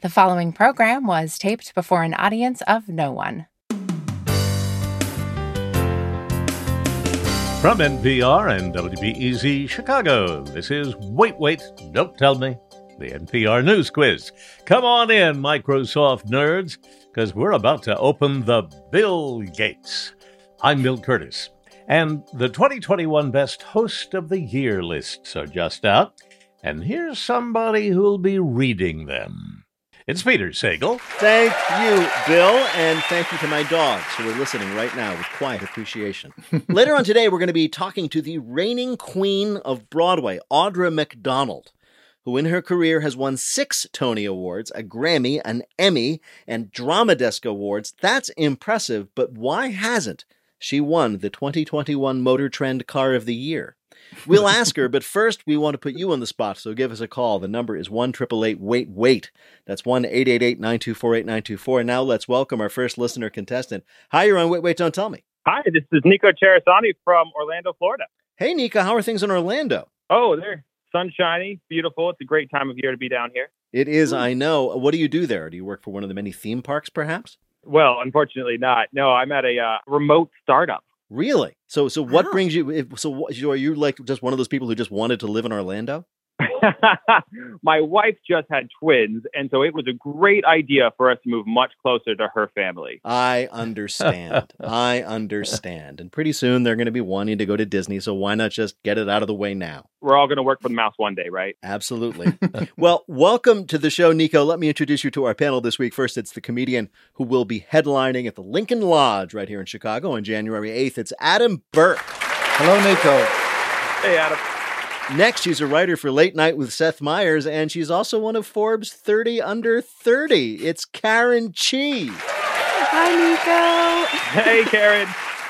The following program was taped before an audience of no one. From NPR and WBEZ Chicago, this is Wait, Don't Tell Me, the NPR News Quiz. Come on in, Microsoft nerds, because we're about to open the Bill Gates. I'm Bill Curtis, and the 2021 Best Host of the Year lists are just out, and here's somebody who'll be reading them. It's Peter Sagal. Thank you, Bill, and thank you to my dogs who are listening right now with quiet appreciation. Later on today, we're going to be talking to the reigning queen of Broadway, Audra McDonald, who in her career has won 6 Tony Awards, a Grammy, an Emmy, and Drama Desk Awards. That's impressive, but why hasn't she won the 2021 Motor Trend Car of the Year? We'll ask her, but first we want to put you on the spot, so give us a call. The number is 1-888-WAIT-WAIT. That's 1-888-924-8924. And now let's welcome our first listener contestant. Hi, you're on Wait, Don't Tell Me. Hi, this is Nico Cherisani from Orlando, Florida. Hey, Nico, how are things in Orlando? Oh, they're sunshiny, beautiful. It's a great time of year to be down here. It is, I know. What do you do there? Do you work for one of the many theme parks, perhaps? Well, unfortunately not. No, I'm at a remote startup. Really? So what brings you? Are you like just one of those people who just wanted to live in Orlando? My wife just had twins, and so it was a great idea for us to move much closer to her family. I understand. I understand. And pretty soon they're going to be wanting to go to Disney, so why not just get it out of the way now? We're all going to work for the mouse one day, right? Absolutely. Well, welcome to the show, Nico. Let me introduce you to our panel this week. First, it's the comedian who will be headlining at the Lincoln Lodge right here in Chicago on January 8th. It's Adam Burke. Hello, Nico. Hey, Adam. Next, she's a writer for Late Night with Seth Meyers, and she's also one of Forbes 30 Under 30. It's Karen Chee. Hi, Nico. Hey, Karen.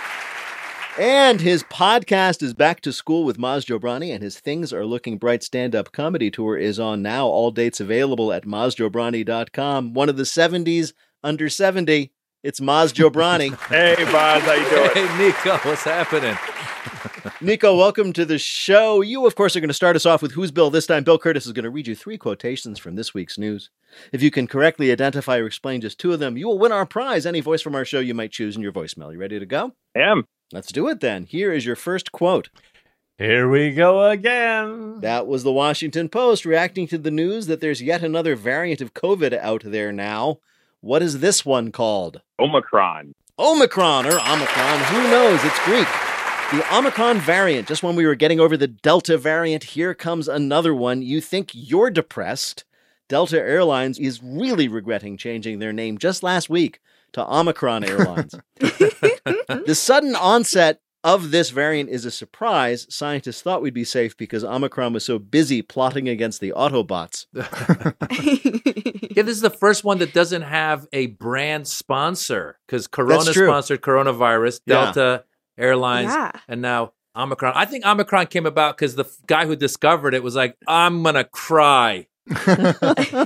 And his podcast is Back to School with Maz Jobrani, and his Things Are Looking Bright stand-up comedy tour is on now. All dates available at mazjobrani.com. One of the 70s under 70. It's Maz Jobrani. Hey, Maz, how you doing? Hey, Nico, what's happening? Nico, welcome to the show. You, of course, are going to start us off with Who's Bill? This time, Bill Curtis is going to read you 3 quotations from this week's news. If you can correctly identify or explain just 2 of them, you will win our prize, any voice from our show you might choose in your voicemail. You ready to go? I am. Let's do it then. Here is your first quote. Here we go again. That was the Washington Post reacting to the news that there's yet another variant of COVID out there now. What is this one called? Omicron. Omicron or Omicron, who knows? It's Greek. The Omicron variant, just when we were getting over the Delta variant, here comes another one. You think you're depressed? Delta Airlines is really regretting changing their name just last week to Omicron Airlines. The sudden onset of this variant is a surprise. Scientists thought we'd be safe because Omicron was so busy plotting against the Autobots. Yeah, this is the first one that doesn't have a brand sponsor because Corona sponsored coronavirus, Delta Airlines, and now Omicron. I think Omicron came about because the guy who discovered it was like, I'm going to cry. I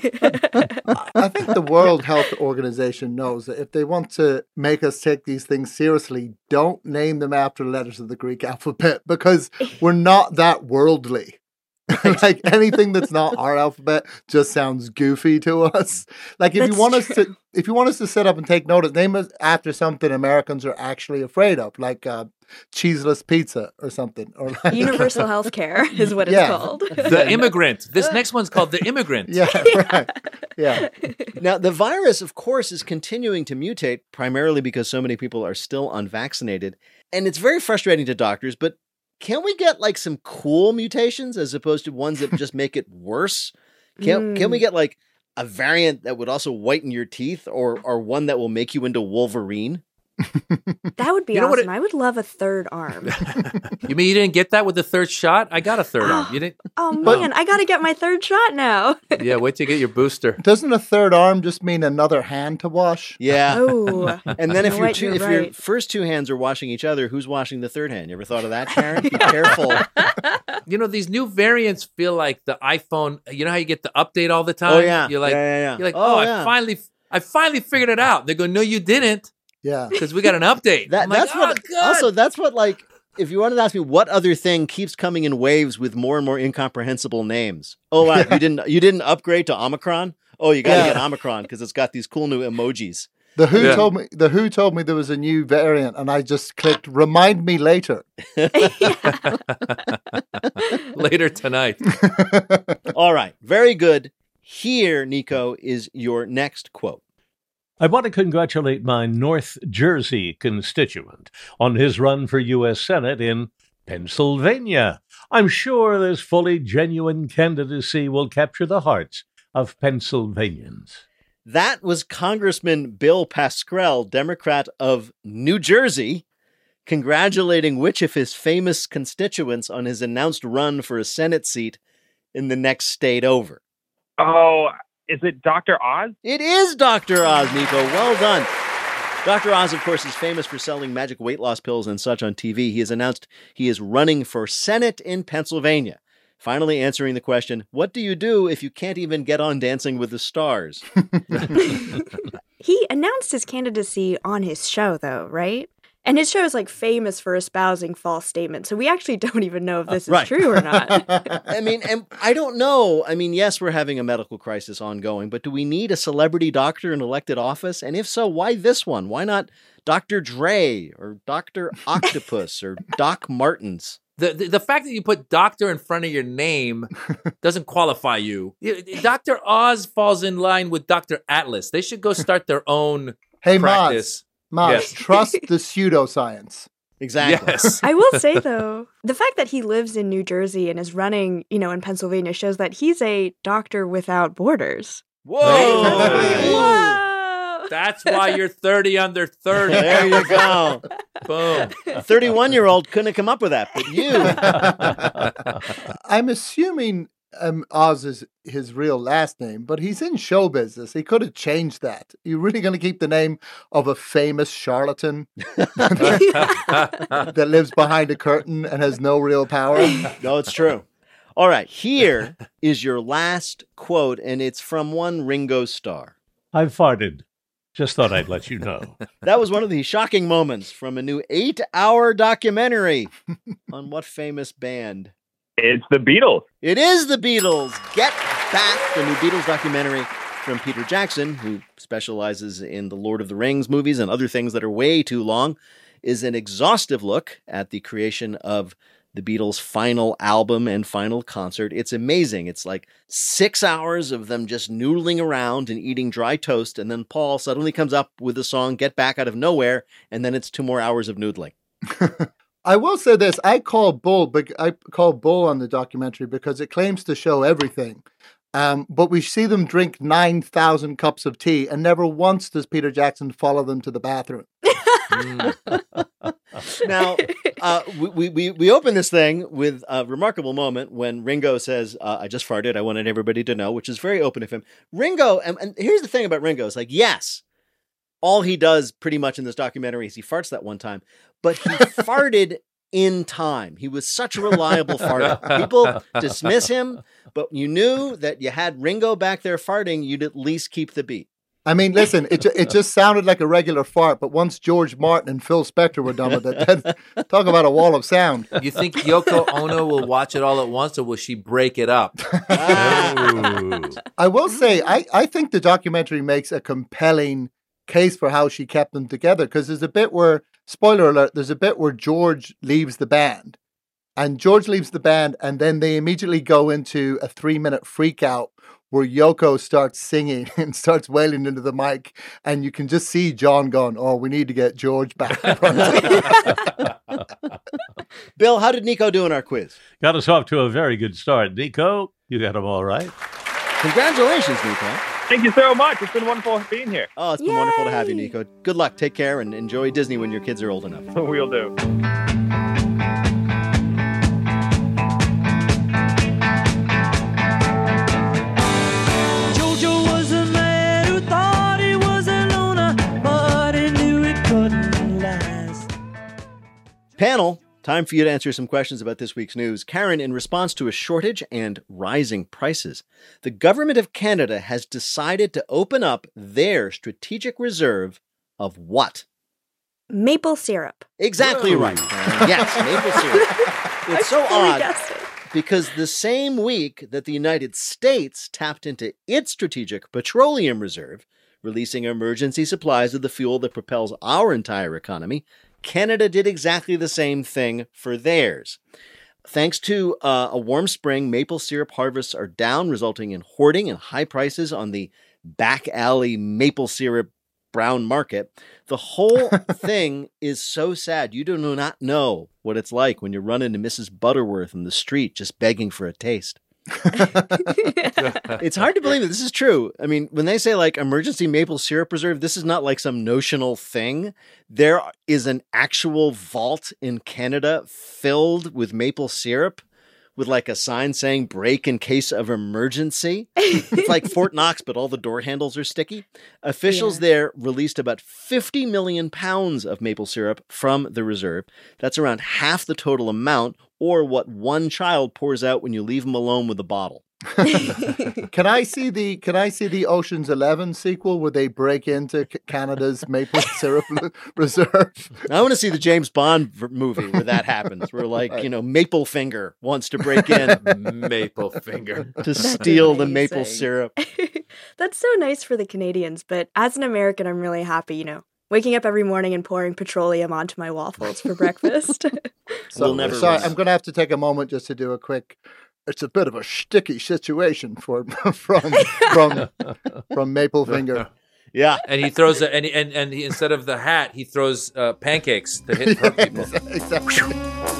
think the World Health Organization knows that if they want to make us take these things seriously, don't name them after letters of the Greek alphabet because we're not that worldly. Like anything that's not our alphabet just sounds goofy to us. Like if you want us to sit up and take notice, name us after something Americans are actually afraid of, like cheeseless pizza or something, or like universal health care is what it's called. The Immigrant. This next one's called The Immigrant. Yeah, right. Yeah. Now, the virus, of course, is continuing to mutate, primarily because so many people are still unvaccinated. And it's very frustrating to doctors, but can we get like some cool mutations as opposed to ones that just make it worse? Can we get like a variant that would also whiten your teeth or one that will make you into Wolverine? That would be awesome. I would love a third arm. You mean you didn't get that with the third shot? I got a third arm. You didn't? Oh, man, I got to get my third shot now. Yeah, wait till you get your booster. Doesn't a third arm just mean another hand to wash? Yeah. Oh. And then if your first 2 hands are washing each other, who's washing the third hand? You ever thought of that, Karen? Be careful. You know, these new variants feel like the iPhone. You know how you get the update all the time? Oh, yeah. You're like, yeah. You're like, I finally figured it out. They go, no, you didn't. Yeah. Because we got an update. That's what, like, if you wanted to ask me what other thing keeps coming in waves with more and more incomprehensible names. Oh, wow, you didn't upgrade to Omicron? Oh, you got to get Omicron because it's got these cool new emojis. The WHO told me there was a new variant, and I just clicked "Remind me later." Later tonight. All right, very good. Here, Nico, is your next quote. I want to congratulate my North Jersey constituent on his run for U.S. Senate in Pennsylvania. I'm sure this fully genuine candidacy will capture the hearts of Pennsylvanians. That was Congressman Bill Pascrell, Democrat of New Jersey, congratulating which of his famous constituents on his announced run for a Senate seat in the next state over. Oh, is it Dr. Oz? It is Dr. Oz, Nico. Well done. Dr. Oz, of course, is famous for selling magic weight loss pills and such on TV. He has announced he is running for Senate in Pennsylvania. Finally answering the question, what do you do if you can't even get on Dancing with the Stars? He announced his candidacy on his show, though, right? And his show is like famous for espousing false statements. So we actually don't even know if this is true or not. I mean, and I don't know. I mean, yes, we're having a medical crisis ongoing, but do we need a celebrity doctor in elected office? And if so, why this one? Why not Dr. Dre or Dr. Octopus or Doc Martens? The fact that you put doctor in front of your name doesn't qualify you. Dr. Oz falls in line with Dr. Atlas. They should go start their own practice. Maz, trust the pseudoscience. Exactly. Yes. I will say, though, the fact that he lives in New Jersey and is running, in Pennsylvania shows that he's a doctor without borders. Whoa! Whoa! That's why you're 30 under 30. There you go. Boom. A 31-year-old couldn't have come up with that, but you. I'm assuming Oz is his real last name, but he's in show business. He could have changed that. You're really going to keep the name of a famous charlatan that lives behind a curtain and has no real power? No, it's true. All right, here is your last quote, and it's from one Ringo Starr. I've farted. Just thought I'd let you know. That was one of the shocking moments from a new 8-hour documentary on what famous band? It's the Beatles. It is the Beatles. Get Back, the new Beatles documentary from Peter Jackson, who specializes in the Lord of the Rings movies and other things that are way too long, is an exhaustive look at the creation of the Beatles' final album and final concert. It's amazing. It's like 6 hours of them just noodling around and eating dry toast, and then Paul suddenly comes up with the song Get Back out of nowhere, and then it's 2 more hours of noodling. I will say this, I call bull on the documentary because it claims to show everything. But we see them drink 9,000 cups of tea, and never once does Peter Jackson follow them to the bathroom. Now, we open this thing with a remarkable moment when Ringo says, I just farted, I wanted everybody to know, which is very open of him. Ringo, and here's the thing about Ringo, is like, yes, all he does pretty much in this documentary is he farts that one time, but he farted in time. He was such a reliable farter. People dismiss him, but you knew that you had Ringo back there farting, you'd at least keep the beat. I mean, listen, it just sounded like a regular fart, but once George Martin and Phil Spector were done with it, talk about a wall of sound. You think Yoko Ono will watch it all at once, or will she break it up? I will say, I think the documentary makes a compelling case for how she kept them together, because there's a bit where, spoiler alert, there's a bit where George leaves the band. And George leaves the band, and then they immediately go into a 3-minute freak out where Yoko starts singing and starts wailing into the mic, and you can just see John going, oh, we need to get George back. Bill, how did Nico do in our quiz? Got us off to a very good start. Nico, you got them all right. Congratulations, Nico. Thank you so much. It's been wonderful being here. Oh, it's been wonderful to have you, Nico. Good luck. Take care and enjoy Disney when your kids are old enough. We'll do. Panel, time for you to answer some questions about this week's news. Karen, in response to a shortage and rising prices, the government of Canada has decided to open up their strategic reserve of what? Maple syrup. Exactly right. Yes, maple syrup. It's so odd because the same week that the United States tapped into its strategic petroleum reserve, releasing emergency supplies of the fuel that propels our entire economy, Canada did exactly the same thing for theirs. Thanks to a warm spring, maple syrup harvests are down, resulting in hoarding and high prices on the back alley maple syrup brown market. The whole thing is so sad. You do not know what it's like when you run into Mrs. Butterworth in the street just begging for a taste. It's hard to believe that this is true. I mean, when they say like emergency maple syrup reserve, this is not like some notional thing. There is an actual vault in Canada filled with maple syrup with like a sign saying break in case of emergency. It's like Fort Knox, but all the door handles are sticky. Officials there released about 50 million pounds of maple syrup from the reserve. That's around half the total amount, or what one child pours out when you leave them alone with a bottle. Can I see the Ocean's 11 sequel where they break into Canada's maple syrup reserve? I want to see the James Bond movie where that happens. Where Maple Finger wants to break in. Maple Finger. To steal the maple syrup. That's so nice for the Canadians, but as an American, I'm really happy, waking up every morning and pouring petroleum onto my waffles for breakfast. Sorry, I'm going to have to take a moment just to do a quick. It's a bit of a sticky situation from Maple Finger. Yeah, and he throws and he, instead of the hat, he throws pancakes to hit people. Exactly.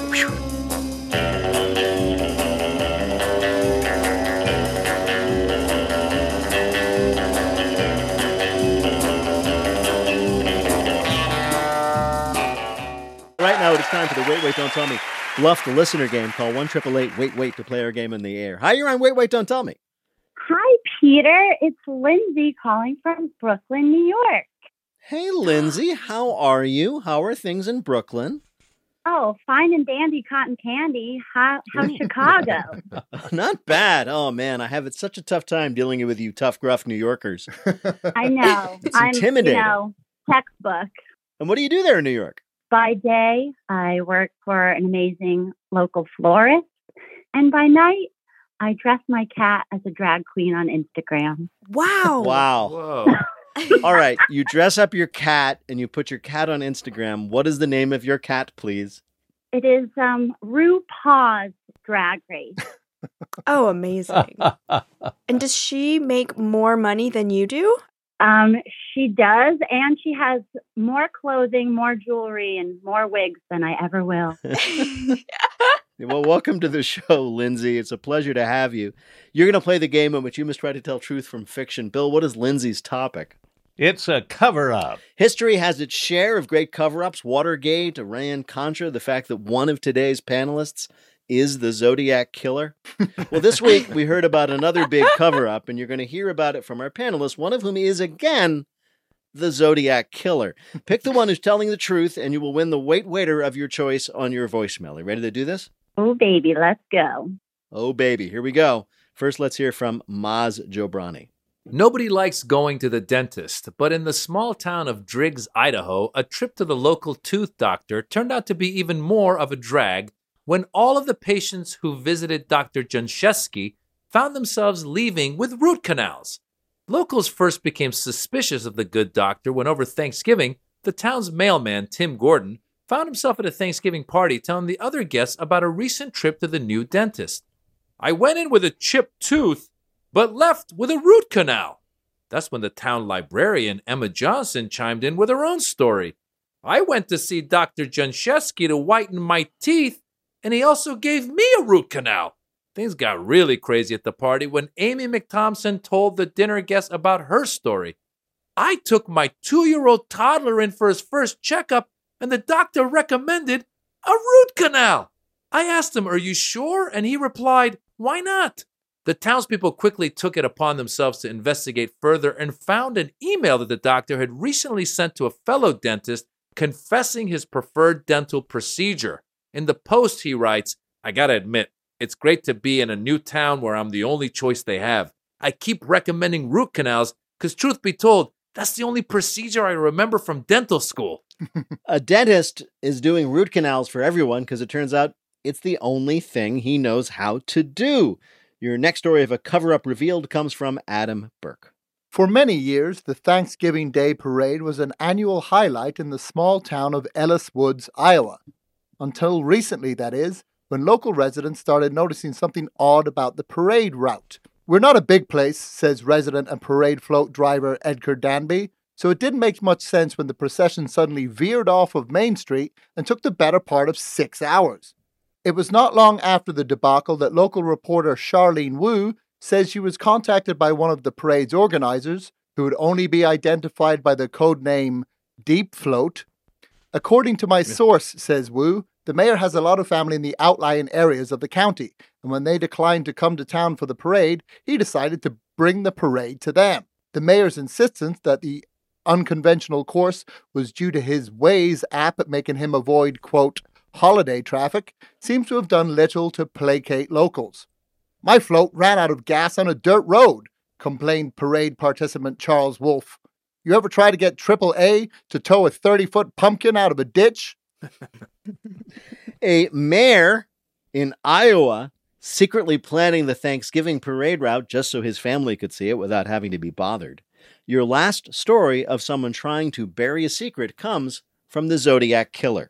Right now, it is time for the Wait, Wait, Don't Tell Me. Bluff the listener game. Call 1-888-WAIT-WAIT to play our game in the air. Hi, you're on Wait, Wait, Don't Tell Me. Hi, Peter. It's Lindsay calling from Brooklyn, New York. Hey, Lindsay. How are you? How are things in Brooklyn? Oh, fine and dandy cotton candy. How's Chicago? Not bad. Oh, man, I have such a tough time dealing with you tough, gruff New Yorkers. I know. It's intimidating. Textbook. And what do you do there in New York? By day, I work for an amazing local florist. And by night, I dress my cat as a drag queen on Instagram. Wow. Wow. Whoa. All right. You dress up your cat and you put your cat on Instagram. What is the name of your cat, please? It is RuPaul's Drag Race. Oh, amazing. And does she make more money than you do? She does, and she has more clothing, more jewelry, and more wigs than I ever will. Well, welcome to the show, Lindsay. It's a pleasure to have you. You're going to play the game in which you must try to tell truth from fiction. Bill, what is Lindsay's topic? It's a cover-up. History has its share of great cover-ups. Watergate, Iran-Contra, the fact that one of today's panelists is the Zodiac Killer. Well, this week we heard about another big cover-up, and you're going to hear about it from our panelists, one of whom is, again, the Zodiac Killer. Pick the one who's telling the truth, and you will win the Wait Waiter of your choice on your voicemail. Are you ready to do this? Oh, baby, let's go. Oh, baby. Here we go. First, let's hear from Maz Jobrani. Nobody likes going to the dentist, but in the small town of Driggs, Idaho, a trip to the local tooth doctor turned out to be even more of a drag when all of the patients who visited Dr. Janszewski found themselves leaving with root canals. Locals first became suspicious of the good doctor when over Thanksgiving, the town's mailman, Tim Gordon, found himself at a Thanksgiving party telling the other guests about a recent trip to the new dentist. I went in with a chipped tooth, but left with a root canal. That's when the town librarian, Emma Johnson, chimed in with her own story. I went to see Dr. Janszewski to whiten my teeth, and he also gave me a root canal. Things got really crazy at the party when Amy McThompson told the dinner guests about her story. I took my 2-year-old toddler in for his first checkup, and the doctor recommended a root canal. I asked him, "Are you sure?" And he replied, "Why not?" The townspeople quickly took it upon themselves to investigate further and found an email that the doctor had recently sent to a fellow dentist confessing his preferred dental procedure. In the post, he writes, "I gotta admit, it's great to be in a new town where I'm the only choice they have. I keep recommending root canals because, truth be told, that's the only procedure I remember from dental school." A dentist is doing root canals for everyone because it turns out it's the only thing he knows how to do. Your next story of a cover-up revealed comes from Adam Burke. For many years, the Thanksgiving Day Parade was an annual highlight in the small town of Ellis Woods, Iowa. Until recently, that is, when local residents started noticing something odd about the parade route. We're not a big place, says resident and parade float driver Edgar Danby, so it didn't make much sense when the procession suddenly veered off of Main Street and took the better part of 6 hours. It was not long after the debacle that local reporter Charlene Wu says she was contacted by one of the parade's organizers, who would only be identified by the code name Deep Float. According to my source, says Wu, the mayor has a lot of family in the outlying areas of the county, and when they declined to come to town for the parade, he decided to bring the parade to them. The mayor's insistence that the unconventional course was due to his Waze app making him avoid, quote, holiday traffic, seems to have done little to placate locals. My float ran out of gas on a dirt road, complained parade participant Charles Wolfe. You ever try to get AAA to tow a 30-foot pumpkin out of a ditch? A mayor in Iowa secretly planning the Thanksgiving parade route just so his family could see it without having to be bothered. Your last story of someone trying to bury a secret comes from the Zodiac Killer.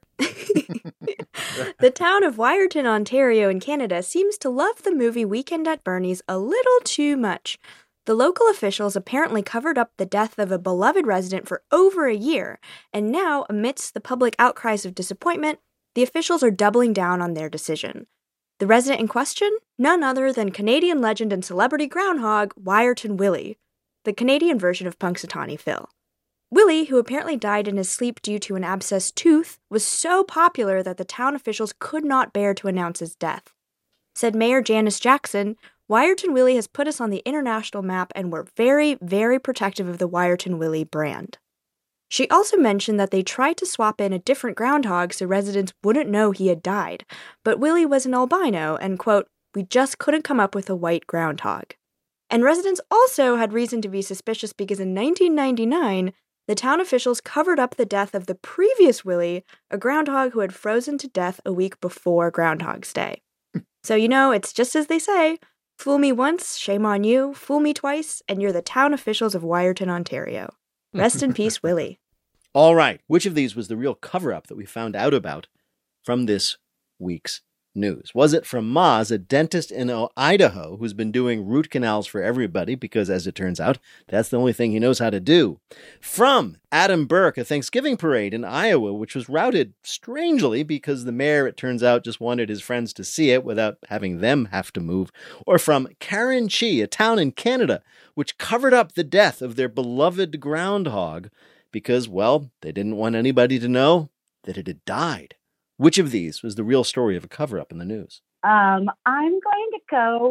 The town of Wyerton, Ontario in Canada seems to love the movie Weekend at Bernie's a little too much. The local officials apparently covered up the death of a beloved resident for over a year, and now, amidst the public outcries of disappointment, the officials are doubling down on their decision. The resident in question? None other than Canadian legend and celebrity groundhog, Wyerton Willie, the Canadian version of Punxsutawney Phil. Willie, who apparently died in his sleep due to an abscessed tooth, was so popular that the town officials could not bear to announce his death. Said Mayor Janice Jackson, Wyerton Willie has put us on the international map and we're very, very protective of the Wyerton Willie brand. She also mentioned that they tried to swap in a different groundhog so residents wouldn't know he had died, but Willie was an albino and, quote, we just couldn't come up with a white groundhog. And residents also had reason to be suspicious because in 1999, the town officials covered up the death of the previous Willie, a groundhog who had frozen to death a week before Groundhog's Day. So, it's just as they say, fool me once, shame on you, fool me twice, and you're the town officials of Wyerton, Ontario. Rest in peace, Willie. All right, which of these was the real cover-up that we found out about from this week's news? Was it from Maz, a dentist in Idaho who's been doing root canals for everybody because, as it turns out, that's the only thing he knows how to do? From Adam Burke, a Thanksgiving parade in Iowa, which was routed strangely because the mayor, it turns out, just wanted his friends to see it without having them have to move? Or from Karen Chi, a town in Canada, which covered up the death of their beloved groundhog because, well, they didn't want anybody to know that it had died. Which of these was the real story of a cover-up in the news? I'm going to go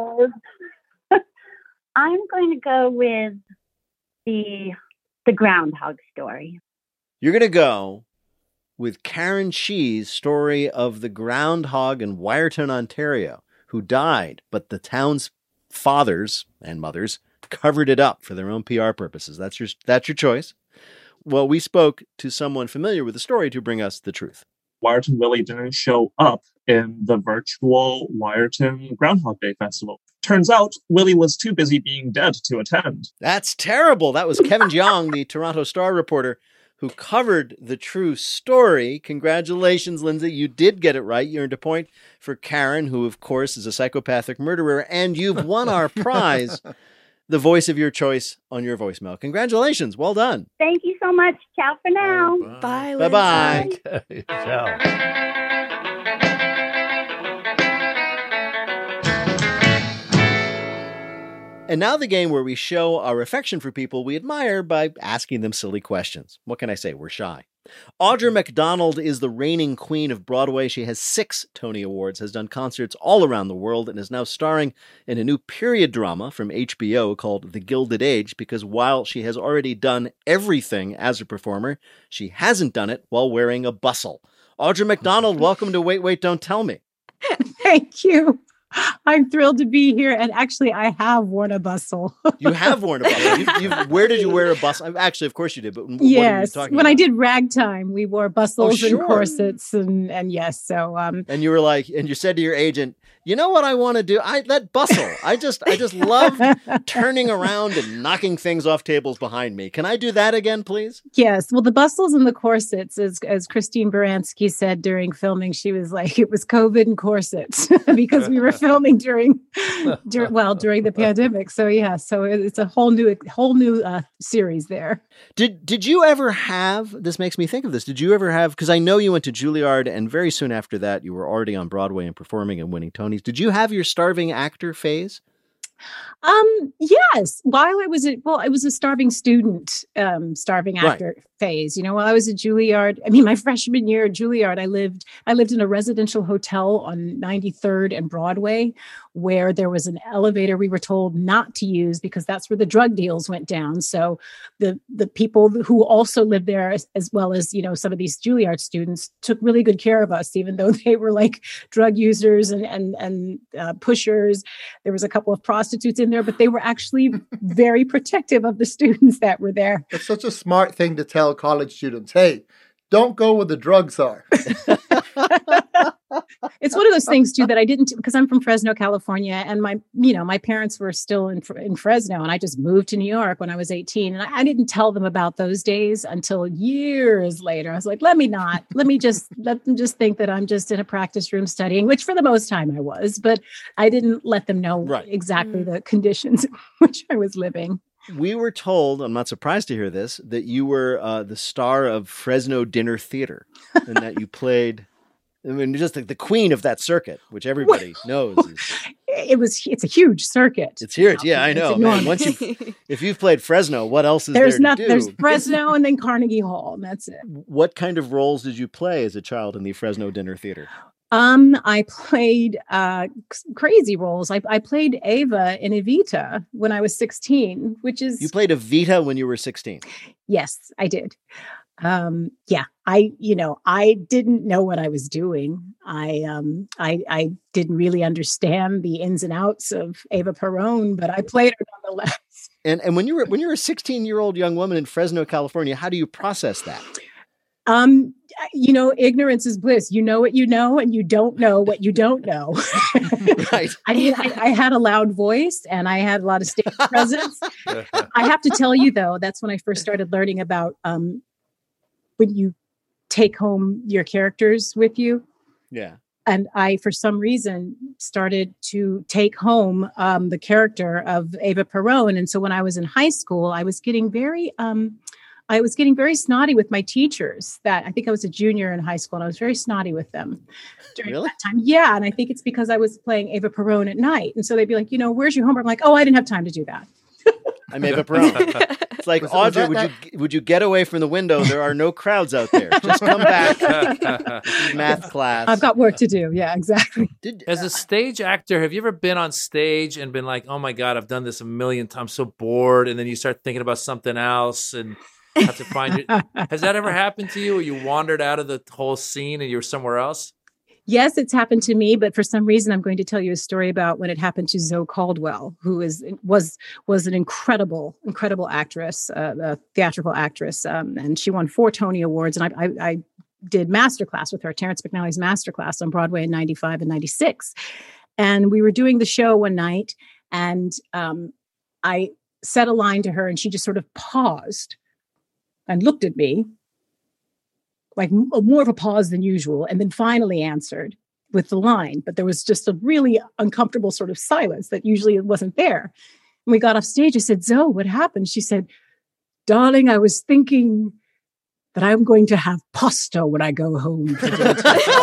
with the groundhog story. You're going to go with Karen Chi's story of the groundhog in Wyerton, Ontario, who died, but the town's fathers and mothers covered it up for their own PR purposes. That's your choice. Well, we spoke to someone familiar with the story to bring us the truth. Wyerton Willie didn't show up in the virtual Wyerton Groundhog Day Festival. Turns out, Willie was too busy being dead to attend. That's terrible. That was Kevin Jeong, the Toronto Star reporter, who covered the true story. Congratulations, Lindsay. You did get it right. You earned a point for Karen, who, of course, is a psychopathic murderer, and you've won our prize, the voice of your choice on your voicemail. Congratulations. Well done. Thank you so much. Ciao for now. Bye. Bye-bye. Okay, ciao. And now the game where we show our affection for people we admire by asking them silly questions. What can I say? We're shy. Audra McDonald is the reigning queen of Broadway. She has 6 Tony Awards, has done concerts all around the world, and is now starring in a new period drama from HBO called The Gilded Age, because while she has already done everything as a performer, she hasn't done it while wearing a bustle. Audra McDonald, welcome to Wait, Wait, Don't Tell Me. Thank you. I'm thrilled to be here. And actually, I have worn a bustle. You have worn a bustle. Where did you wear a bustle? Actually, of course you did. But what yes, are you talking when about? I did ragtime, we wore bustles and corsets, and yes. So and you were like, and you said to your agent, you know what I want to do? That bustle. I just love turning around and knocking things off tables behind me. Can I do that again, please? Yes. Well, the bustles and the corsets, as Christine Baranski said during filming, she was like, it was COVID and corsets because we were filming during the pandemic. So yeah, so it's a whole new series there. Did you ever have? This makes me think of this. Did you ever have? Because I know you went to Juilliard, and very soon after that, you were already on Broadway and performing and winning Tonys. Did you have your starving actor phase? Yes. While I was it was a starving student, starving actor phase. While I was at Juilliard, my freshman year at Juilliard, I lived in a residential hotel on 93rd and Broadway, where there was an elevator we were told not to use because that's where the drug deals went down. So the people who also lived there, as well as, some of these Juilliard students, took really good care of us, even though they were like drug users and pushers. There was a couple of prostitutes in there, but they were actually very protective of the students that were there. It's such a smart thing to tell college students. Hey, don't go where the drugs are. It's one of those things too that I didn't, because I'm from Fresno, California, and my parents were still in Fresno, and I just moved to New York when I was 18, and I didn't tell them about those days until years later. I was like, let them just think that I'm just in a practice room studying, which for the most time I was, but I didn't let them know exactly the conditions in which I was living. We were told, I'm not surprised to hear this, that you were the star of Fresno Dinner Theater, and that you played, just like the queen of that circuit, which everybody knows. It's a huge circuit. It's huge. Yeah, I know. Man, if you've played Fresno, what else is there to do? There's Fresno and then Carnegie Hall, and that's it. What kind of roles did you play as a child in the Fresno Dinner Theater? I played crazy roles. I played Ava in Evita when I was 16, which is... You played Evita when you were 16? Yes, I did. I didn't know what I was doing. I didn't really understand the ins and outs of Eva Perón, but I played her nonetheless. And when you're a 16-year-old young woman in Fresno, California, how do you process that? Ignorance is bliss. You know what you know, and you don't know what you don't know. Right. I had a loud voice, and I had a lot of stage presence. I have to tell you, though, that's when I first started learning about when you take home your characters with you. Yeah. And I, for some reason, started to take home the character of Eva Perón. And so when I was in high school, I was getting very snotty with my teachers. That I think I was a junior in high school, and I was very snotty with them during that time. Yeah, and I think it's because I was playing Eva Perón at night, and so they'd be like, "Where's your homework?" I'm like, "Oh, I didn't have time to do that." I'm Eva Perón. It's like, Audrey, would you get away from the window? There are no crowds out there. Just come back. This is math class. I've got work to do. Yeah, exactly. As a stage actor, have you ever been on stage and been like, "Oh my God, I've done this a million times, so bored," and then you start thinking about something else and have to find it? Has that ever happened to you, or you wandered out of the whole scene and you're somewhere else? Yes, it's happened to me, but for some reason, I'm going to tell you a story about when it happened to Zoe Caldwell, who was an incredible actress, a theatrical actress, and she won 4 Tony Awards. And I did masterclass with her, Terrence McNally's masterclass on Broadway in 95 and 96. And we were doing the show one night, and I said a line to her, and she just sort of paused and looked at me, like more of a pause than usual, and then finally answered with the line. But there was just a really uncomfortable sort of silence that usually wasn't there. And we got off stage. I said, "Zoe, what happened?" She said, "Darling, I was thinking that I'm going to have pasta when I go home today."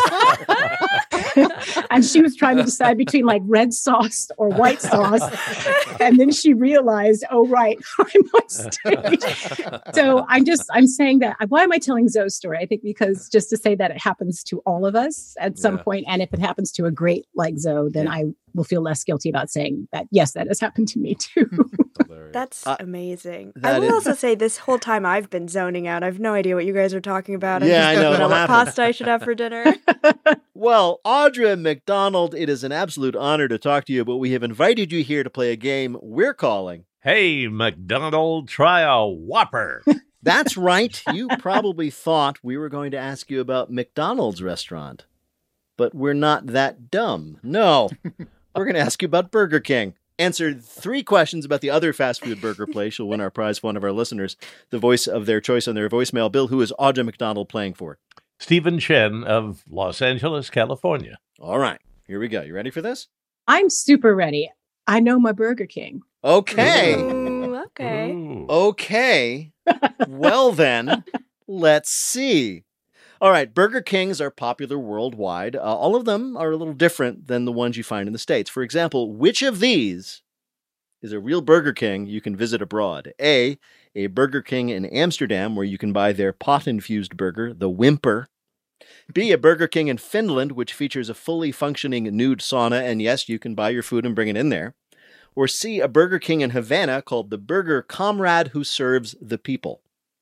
And she was trying to decide between like red sauce or white sauce. And then she realized, oh, right, I'm on stage. So I'm saying that. Why am I telling Zoe's story? I think because just to say that it happens to all of us at some point. And if it happens to a great like Zoe, then will feel less guilty about saying that. Yes, that has happened to me too. That's amazing. I will also say this whole time I've been zoning out. I have no idea what you guys are talking about. I just know what pasta I should have for dinner. Well, Audra McDonald, it is an absolute honor to talk to you, but we have invited you here to play a game we're calling Hey, McDonald, try a Whopper. That's right. You probably thought we were going to ask you about McDonald's restaurant, but we're not that dumb. No, we're going to ask you about Burger King. Answer 3 questions about the other fast food burger place. You'll win our prize for one of our listeners, the voice of their choice on their voicemail. Bill, who is Audra McDonald playing for? Stephen Chen of Los Angeles, California. All right, here we go. You ready for this? I'm super ready. I know my Burger King. Okay. Ooh, okay. Ooh. Okay. Well then, let's see. All right, Burger Kings are popular worldwide. All of them are a little different than the ones you find in the States. For example, which of these is a real Burger King you can visit abroad? A Burger King in Amsterdam, where you can buy their pot-infused burger, the Whimper. B, a Burger King in Finland, which features a fully functioning nude sauna, and yes, you can buy your food and bring it in there. Or C, a Burger King in Havana called the Burger Comrade Who Serves the People.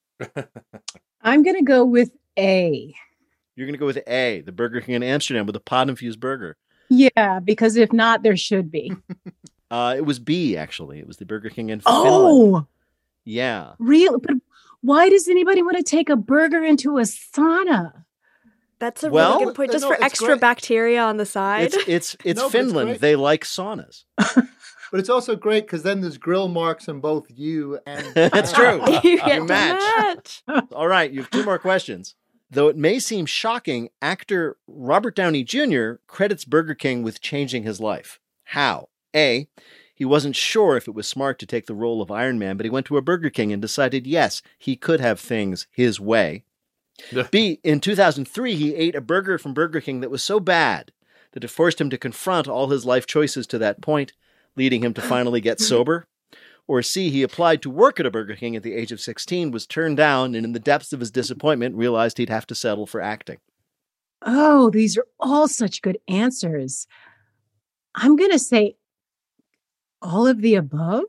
I'm going to go with A. You're going to go with A, the Burger King in Amsterdam with a pot-infused burger. Yeah, because if not, there should be. It was B, actually. It was the Burger King in Oh! Finland. Yeah. Real? But why does anybody want to take a burger into a sauna? That's a really good point. Just for extra great. Bacteria on the side. It's No, but Finland. it's great. They like saunas. But it's also great because then there's grill marks on both you and... That's true. You get to match. match. All right, you have 2 more questions. Though it may seem shocking, actor Robert Downey Jr. credits Burger King with changing his life. How? A, he wasn't sure if it was smart to take the role of Iron Man, but he went to a Burger King and decided, yes, he could have things his way. B, in 2003, he ate a burger from Burger King that was so bad that it forced him to confront all his life choices to that point, leading him to finally get sober. Or C, he applied to work at a Burger King at the age of 16, was turned down, and in the depths of his disappointment, realized he'd have to settle for acting. Oh, these are all such good answers. I'm going to say all of the above.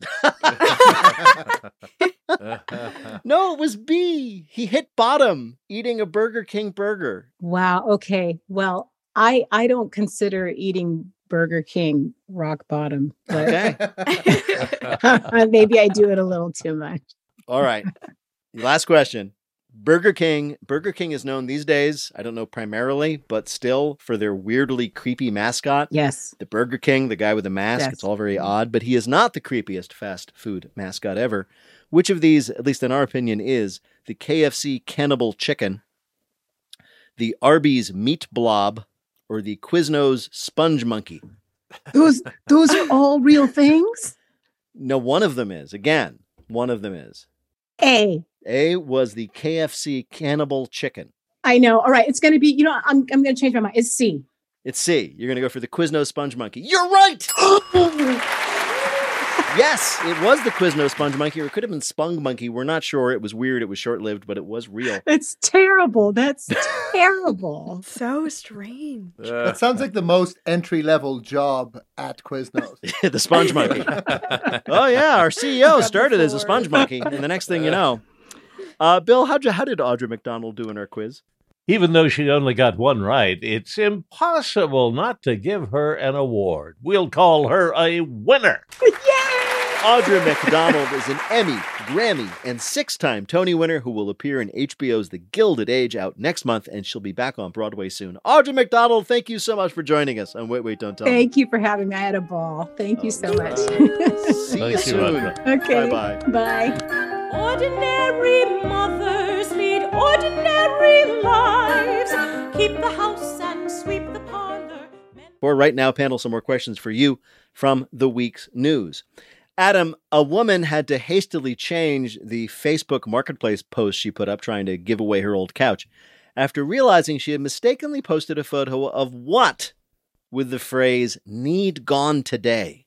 No, it was B. He hit bottom eating a Burger King burger. Wow. Okay. Well, I don't consider eating Burger King rock bottom. But Okay. maybe I do it a little too much. All right. Last question. Burger King is known these days, I don't know primarily, but still for their weirdly creepy mascot. Yes. The Burger King, the guy with the mask, Yes. It's all very odd, but he is not the creepiest fast food mascot ever. Which of these, at least in our opinion, is the KFC Cannibal Chicken, the Arby's Meat Blob, or the Quiznos Sponge Monkey? Those are all real things? No, one of them is. Again, one of them is. A. A was the KFC Cannibal Chicken. I know. All right. It's going to be, I'm going to change my mind. It's C. It's C. You're going to go for the Quiznos Sponge Monkey. You're right! Yes, it was the Quiznos Sponge Monkey, or it could have been Spung Monkey. We're not sure. It was weird. It was short-lived, but it was real. It's terrible. That's terrible. So strange. That sounds like the most entry-level job at Quiznos. The Sponge Monkey. Oh, yeah. Our CEO started as a Sponge Monkey, and the next thing you know. Bill, how did Audra McDonald do in our quiz? Even though she only got 1 right, it's impossible not to give her an award. We'll call her a winner. Audra McDonald is an Emmy, Grammy, and 6-time Tony winner who will appear in HBO's The Gilded Age out next month, and she'll be back on Broadway soon. Audra McDonald, thank you so much for joining us on Wait, Wait, Don't Tell Me. Thank you for having me. I had a ball. Thank you so much. See you Thank you, soon. Audra. Okay. Bye-bye. Bye. Ordinary mothers lead ordinary lives. Keep the house and sweep the parlor. For Right Now panel, some more questions for you from the week's news. Adam, a woman had to hastily change the Facebook Marketplace post she put up trying to give away her old couch after realizing she had mistakenly posted a photo of what with the phrase, "need gone today."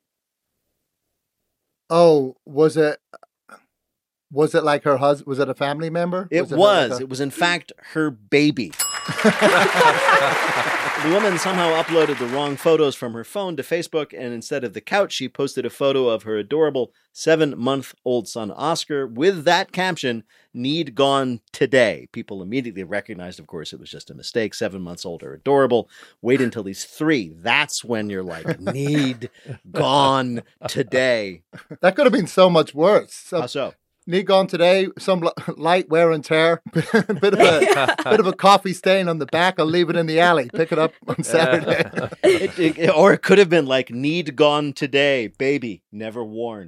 Oh, was it like her husband? Was it a family member? It was. It was, in fact, her baby. The woman somehow uploaded the wrong photos from her phone to Facebook, and instead of the couch, she posted a photo of her adorable 7-month-old son, Oscar, with that caption, "Need gone today." People immediately recognized, of course, it was just a mistake. 7 months old are adorable. Wait until he's 3. That's when you're like, need gone today. That could have been so much worse. How so? Need gone today, some light wear and tear, bit of a coffee stain on the back. I'll leave it in the alley. Pick it up on Saturday. Or it could have been like, need gone today, baby, never worn.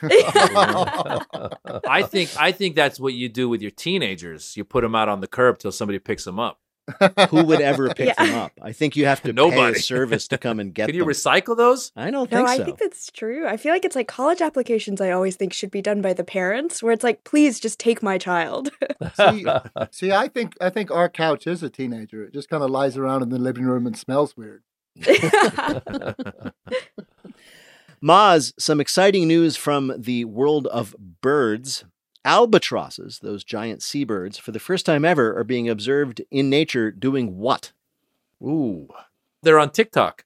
I think that's what you do with your teenagers. You put them out on the curb till somebody picks them up. Who would ever pick them up? I think you have to pay a service to come and get them. Can you recycle those? I don't think so. No, I think that's true. I feel like it's like college applications I always think should be done by the parents, where it's like, please just take my child. See, I think our couch is a teenager. It just kind of lies around in the living room and smells weird. Maz, some exciting news from the world of birds. Albatrosses, those giant seabirds, for the first time ever, are being observed in nature doing what? Ooh. They're on TikTok.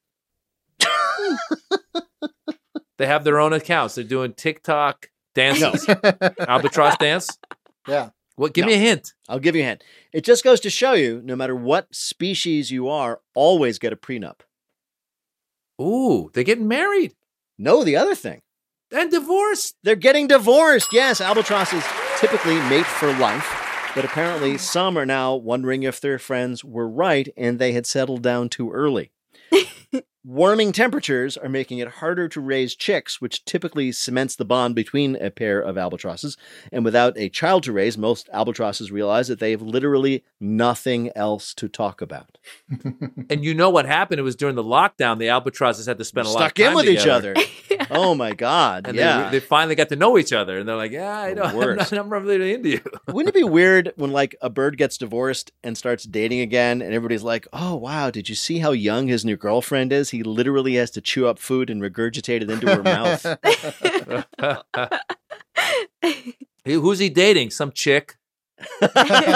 They have their own accounts. They're doing TikTok dances. No. Albatross dance? Yeah. Well, give me a hint. I'll give you a hint. It just goes to show you, no matter what species you are, always get a prenup. Ooh, they're getting married. No, the other thing. And divorced. They're getting divorced. Yes, albatrosses typically mate for life, but apparently some are now wondering if their friends were right and they had settled down too early. Warming temperatures are making it harder to raise chicks, which typically cements the bond between a pair of albatrosses. And without a child to raise, most albatrosses realize that they have literally nothing else to talk about. And you know what happened? It was during the lockdown. The albatrosses had to spend a lot of time stuck in with together. Each other. Oh, my God. And yeah. they finally got to know each other. And they're like, yeah, I know. I'm really into you. Wouldn't it be weird when, like, a bird gets divorced and starts dating again, and everybody's like, oh, wow, did you see how young his new girlfriend is? He literally has to chew up food and regurgitate it into her mouth. Who's he dating? Some chick? Yeah,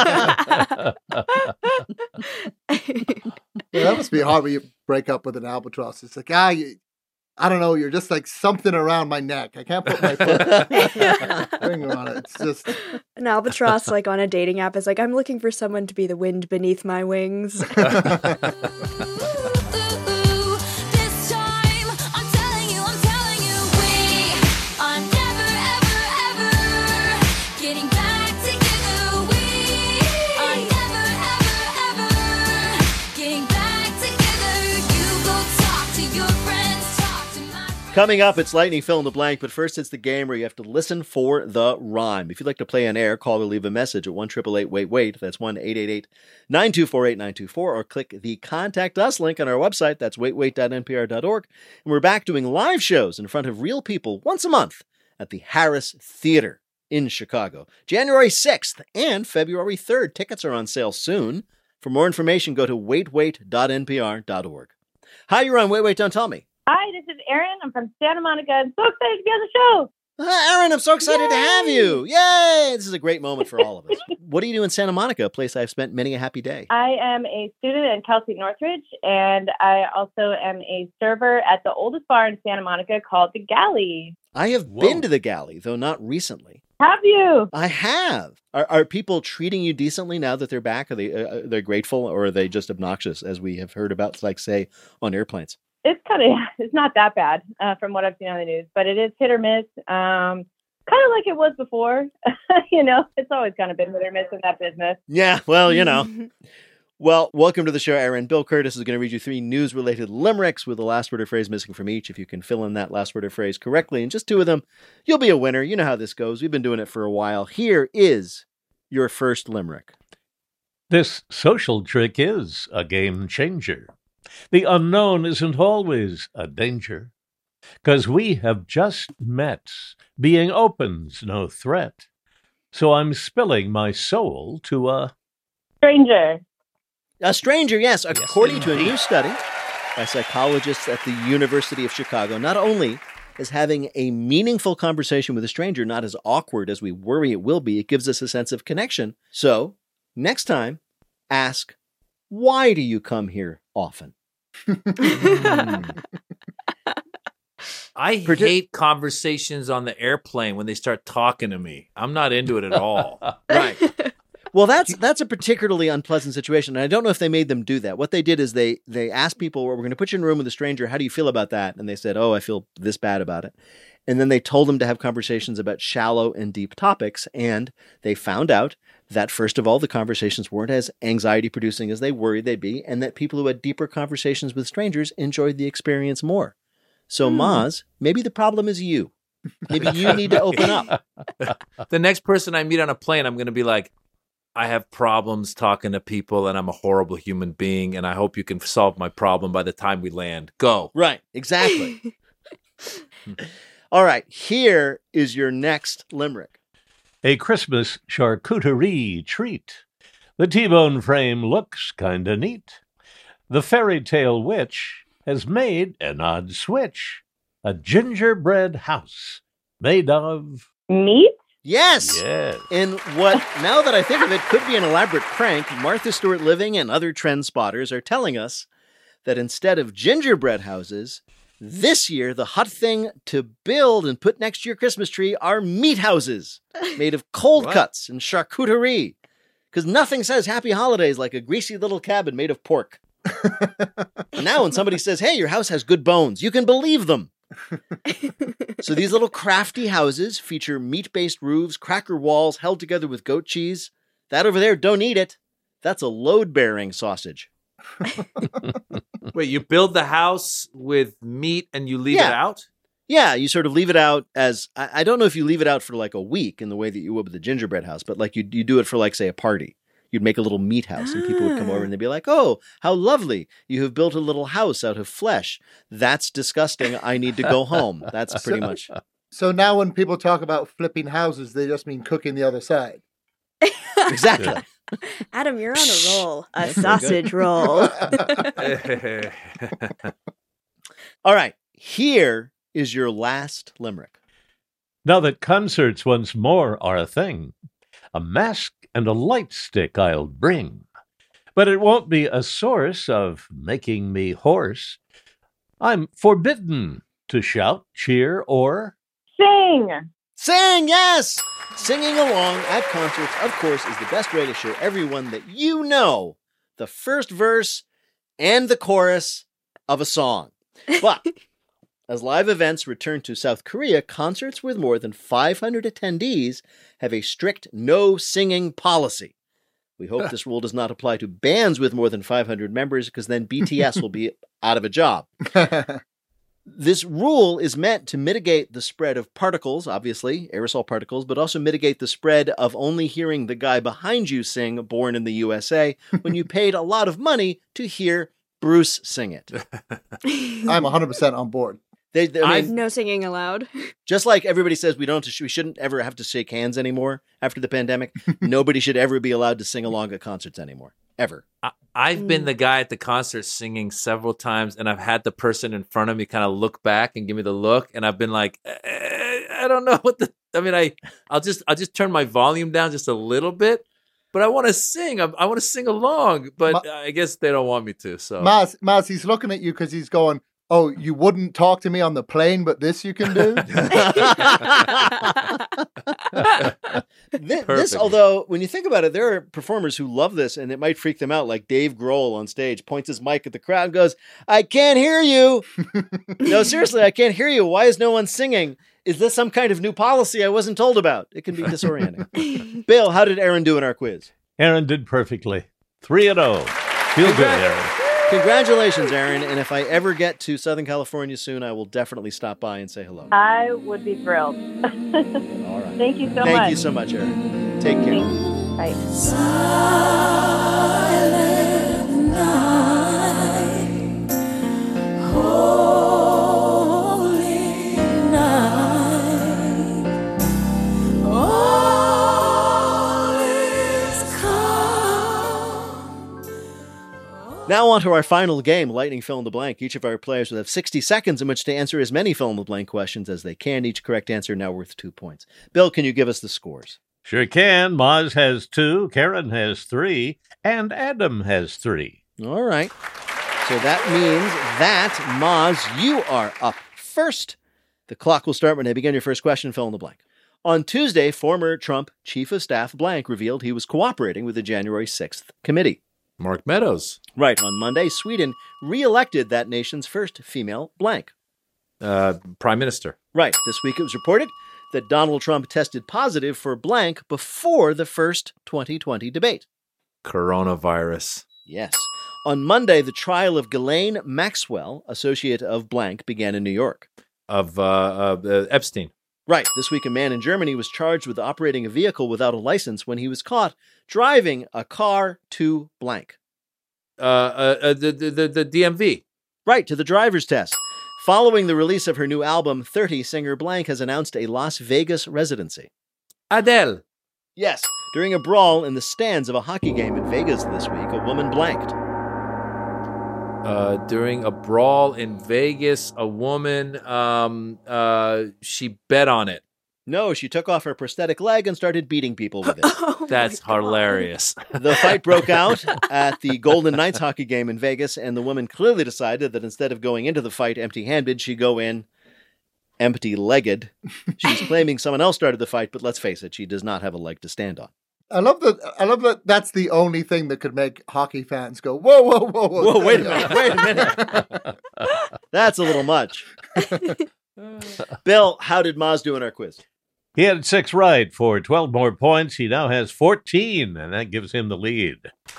that must be hard when you break up with an albatross. It's like, I don't know, you're just like something around my neck. I can't put my finger on it. It's just... An albatross, like on a dating app, is like, I'm looking for someone to be the wind beneath my wings. Coming up, it's Lightning Fill in the Blank, but first it's the game where you have to listen for the rhyme. If you'd like to play on air, call or leave a message at 1-888-WAIT-WAIT. That's 1-888-924-8924, or click the Contact Us link on our website. That's waitwait.npr.org. And we're back doing live shows in front of real people once a month at the Harris Theater in Chicago. January 6th and February 3rd. Tickets are on sale soon. For more information, go to waitwait.npr.org. Hi, you're on Wait, Wait, Don't Tell Me. Hi, this is Erin. I'm from Santa Monica. I'm so excited to be on the show. Hi, Erin, I'm so excited to have you. Yay! This is a great moment for all of us. What do you do in Santa Monica, a place I've spent many a happy day? I am a student at Cal State Northridge, and I also am a server at the oldest bar in Santa Monica called The Galley. I have been to The Galley, though not recently. Have you? I have. Are people treating you decently now that they're back? Are they grateful, or are they just obnoxious, as we have heard about, like, say, on airplanes? It's not that bad from what I've seen on the news, but it is hit or miss. Kind of like it was before. It's always kind of been hit or miss in that business. Yeah, well, Well, welcome to the show, Erin. Bill Curtis is going to read you 3 news-related limericks with a last word or phrase missing from each. If you can fill in that last word or phrase correctly, and just 2 of them, you'll be a winner. You know how this goes. We've been doing it for a while. Here is your first limerick. This social trick is a game changer. The unknown isn't always a danger, 'cause we have just met. Being open's no threat. So I'm spilling my soul to a... stranger. A stranger, yes. According to a new study by psychologists at the University of Chicago, not only is having a meaningful conversation with a stranger not as awkward as we worry it will be, it gives us a sense of connection. So, next time, ask, Why do you come here often? I hate conversations on the airplane when they start talking to me. I'm not into it at all. Right. Well, that's a particularly unpleasant situation. And I don't know if they made them do that. What they did is they asked people, well, we're going to put you in a room with a stranger. How do you feel about that? And they said, oh, I feel this bad about it. And then they told them to have conversations about shallow and deep topics. And they found out that, first of all, the conversations weren't as anxiety-producing as they worried they'd be, and that people who had deeper conversations with strangers enjoyed the experience more. So, Maz, maybe the problem is you. Maybe you need to open up. The next person I meet on a plane, I'm going to be like, I have problems talking to people, and I'm a horrible human being, and I hope you can solve my problem by the time we land. Go. Right, exactly. All right, here is your next limerick. A Christmas charcuterie treat. The T-bone frame looks kinda neat. The fairy tale witch has made an odd switch. A gingerbread house made of... meat? Yes. Yes. In what, now that I think of it, could be an elaborate prank, Martha Stewart Living and other trend spotters are telling us that instead of gingerbread houses, this year the hot thing to build and put next to your Christmas tree are meat houses made of cold cuts and charcuterie. Because nothing says happy holidays like a greasy little cabin made of pork. And now when somebody says, hey, your house has good bones, you can believe them. So these little crafty houses feature meat-based roofs, cracker walls held together with goat cheese. That over there, don't eat it. That's a load-bearing sausage. Wait, you build the house with meat and you leave it out? Yeah, you sort of leave it out as, I don't know if you leave it out for like a week in the way that you would with the gingerbread house, but like you do it for like, say, a party. You'd make a little meat house and people would come over and they'd be like, oh, how lovely. You have built a little house out of flesh. That's disgusting. I need to go home. That's pretty much. So now when people talk about flipping houses, they just mean cooking the other side. Exactly. Adam, you're on a roll. A sausage roll. All right. Here is your last limerick. Now that concerts once more are a thing, a mask and a light stick I'll bring. But it won't be a source of making me hoarse. I'm forbidden to shout, cheer, or... sing! Sing, yes! Singing along at concerts, of course, is the best way to show everyone that you know the first verse and the chorus of a song. But as live events return to South Korea, concerts with more than 500 attendees have a strict no singing policy. We hope this rule does not apply to bands with more than 500 members, because then BTS will be out of a job. This rule is meant to mitigate the spread of particles, obviously, aerosol particles, but also mitigate the spread of only hearing the guy behind you sing Born in the USA when you paid a lot of money to hear Bruce sing it. I'm 100% on board. I mean, no singing allowed. Just like everybody says we shouldn't ever have to shake hands anymore after the pandemic, nobody should ever be allowed to sing along at concerts anymore. Ever. I've been the guy at the concert singing several times, and I've had the person in front of me kind of look back and give me the look, and I've been like, I don't know what I'll just turn my volume down just a little bit, but I want to sing. I want to sing along, but I guess they don't want me to. So Maz, he's looking at you because he's going, oh, you wouldn't talk to me on the plane, but this you can do? This, although, when you think about it, there are performers who love this, and it might freak them out, like Dave Grohl on stage, points his mic at the crowd and goes, I can't hear you. No, seriously, I can't hear you. Why is no one singing? Is this some kind of new policy I wasn't told about? It can be disorienting. Bill, how did Aaron do in our quiz? Aaron did perfectly. 3-0. Feel good, Aaron. Congratulations, Aaron. And if I ever get to Southern California soon, I will definitely stop by and say hello. I would be thrilled. All right. Thank you so much. Thank you so much, Aaron. Take care. Bye. Silent night, holy night, all is calm. Now on to our final game, Lightning Fill in the Blank. Each of our players will have 60 seconds in which to answer as many fill in the blank questions as they can. Each correct answer now worth 2 points. Bill, can you give us the scores? Sure can. Maz has 2, Karen has 3, and Adam has 3. All right. So that means that, Maz, you are up first. The clock will start when I begin your first question, fill in the blank. On Tuesday, former Trump Chief of Staff blank revealed he was cooperating with the January 6th committee. Mark Meadows. Right. On Monday, Sweden re-elected that nation's first female blank. Prime Minister. Right. This week it was reported that Donald Trump tested positive for blank before the first 2020 debate. Coronavirus. Yes. On Monday, the trial of Ghislaine Maxwell, associate of blank, began in New York. Of Epstein. Right. This week, a man in Germany was charged with operating a vehicle without a license when he was caught driving a car to blank. The DMV. Right, to the driver's test. Following the release of her new album, 30, singer blank has announced a Las Vegas residency. Adele. Yes. During a brawl in the stands of a hockey game in Vegas this week, a woman blanked. During a brawl in Vegas, a woman, she bet on it. No, she took off her prosthetic leg and started beating people with it. That's hilarious. The fight broke out at the Golden Knights hockey game in Vegas, and the woman clearly decided that instead of going into the fight empty-handed, she'd go in empty-legged. She's claiming someone else started the fight, but let's face it, she does not have a leg to stand on. I love that that's the only thing that could make hockey fans go, whoa, whoa, whoa, whoa. Whoa, wait a minute. That's a little much. Bill, how did Maz do in our quiz? He had 6 right for 12 more points. He now has 14, and that gives him the lead.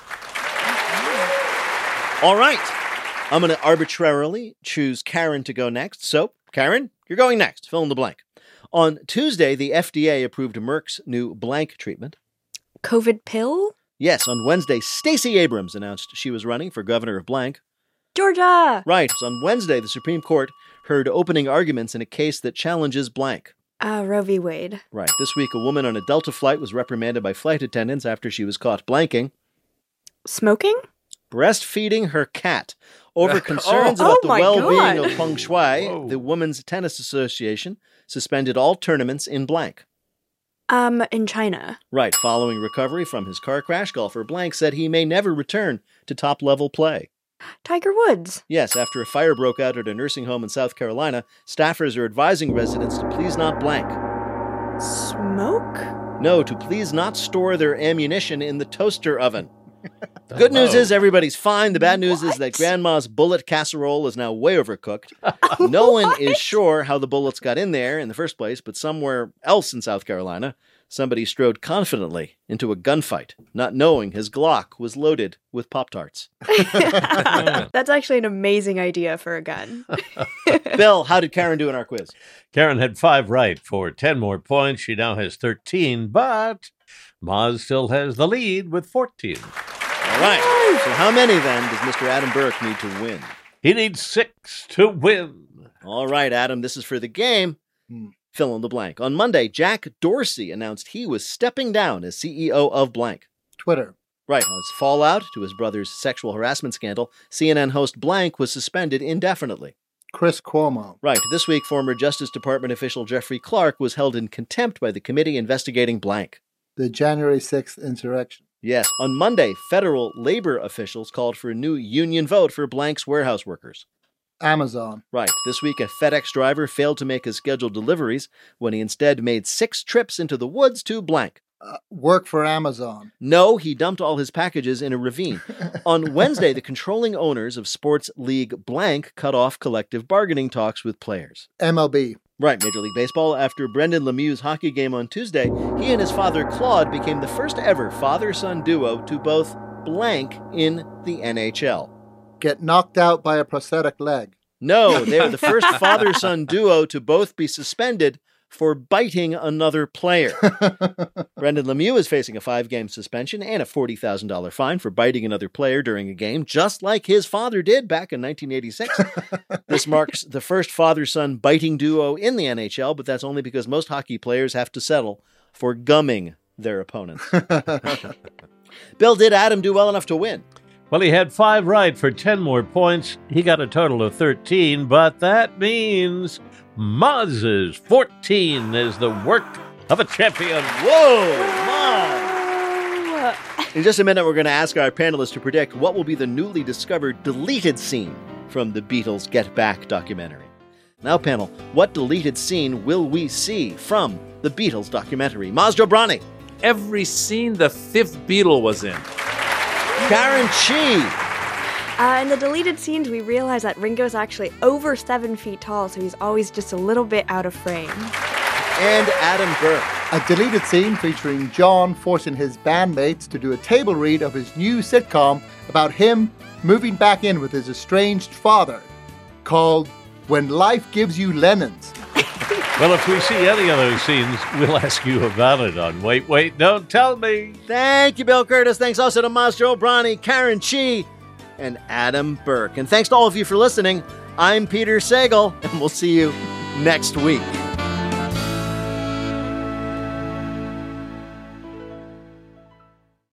All right. I'm going to arbitrarily choose Karen to go next. So, Karen, you're going next. Fill in the blank. On Tuesday, the FDA approved Merck's new blank treatment. COVID pill? Yes, on Wednesday, Stacey Abrams announced she was running for governor of blank. Georgia! Right. So on Wednesday, the Supreme Court heard opening arguments in a case that challenges blank. Roe v. Wade. Right. This week, a woman on a Delta flight was reprimanded by flight attendants after she was caught blanking. Smoking? Breastfeeding her cat. Over concerns about the well-being of Peng Shuai, the Women's Tennis Association suspended all tournaments in blank. In China. Right. Following recovery from his car crash, golfer blank said he may never return to top-level play. Tiger Woods. Yes, after a fire broke out at a nursing home in South Carolina, staffers are advising residents to please not blank. Smoke? No, to please not store their ammunition in the toaster oven. The good news is everybody's fine. The bad news is that Grandma's bullet casserole is now way overcooked. No one is sure how the bullets got in there in the first place, but somewhere else in South Carolina, somebody strode confidently into a gunfight, not knowing his Glock was loaded with Pop-Tarts. That's actually an amazing idea for a gun. Bill, how did Karen do in our quiz? Karen had 5 right for 10 more points. She now has 13, but Maz still has the lead with 14. All right. So how many, then, does Mr. Adam Burke need to win? He needs 6 to win. All right, Adam, this is for the game. Fill in the blank. On Monday, Jack Dorsey announced he was stepping down as CEO of blank. Twitter. Right. On his fallout to his brother's sexual harassment scandal, CNN host blank was suspended indefinitely. Chris Cuomo. Right. This week, former Justice Department official Jeffrey Clark was held in contempt by the committee investigating blank. The January 6th insurrection. Yes. On Monday, federal labor officials called for a new union vote for blank's warehouse workers. Amazon. Right. This week, a FedEx driver failed to make his scheduled deliveries when he instead made 6 trips into the woods to blank. Work for Amazon. No, he dumped all his packages in a ravine. On Wednesday, the controlling owners of Sports League blank cut off collective bargaining talks with players. MLB. Right, Major League Baseball. After Brendan Lemieux's hockey game on Tuesday, he and his father Claude became the first ever father-son duo to both blank in the NHL. Get knocked out by a prosthetic leg. No, they're the first father-son duo to both be suspended for biting another player. Brendan Lemieux is facing a 5-game suspension and a $40,000 fine for biting another player during a game, just like his father did back in 1986. This marks the first father-son biting duo in the NHL, but that's only because most hockey players have to settle for gumming their opponents. Bill, did Adam do well enough to win? Well, he had 5 right for 10 more points. He got a total of 13, but that means Maz's 14 is the work of a champion. Whoa, Maz! In just a minute, we're going to ask our panelists to predict what will be the newly discovered deleted scene from the Beatles' Get Back documentary. Now, panel, what deleted scene will we see from the Beatles documentary? Maz Jobrani. Every scene the fifth Beatle was in. Karen Chee. In the deleted scenes, we realize that Ringo's actually over 7 feet tall, so he's always just a little bit out of frame. And Adam Burke. A deleted scene featuring John forcing his bandmates to do a table read of his new sitcom about him moving back in with his estranged father, called When Life Gives You Lemons. Well, if we see any of those scenes, we'll ask you about it on Wait, Wait, Don't Tell Me. Thank you, Bill Curtis. Thanks also to Maz Jobrani, Karen Chee, and Adam Burke. And thanks to all of you for listening. I'm Peter Sagal, and we'll see you next week.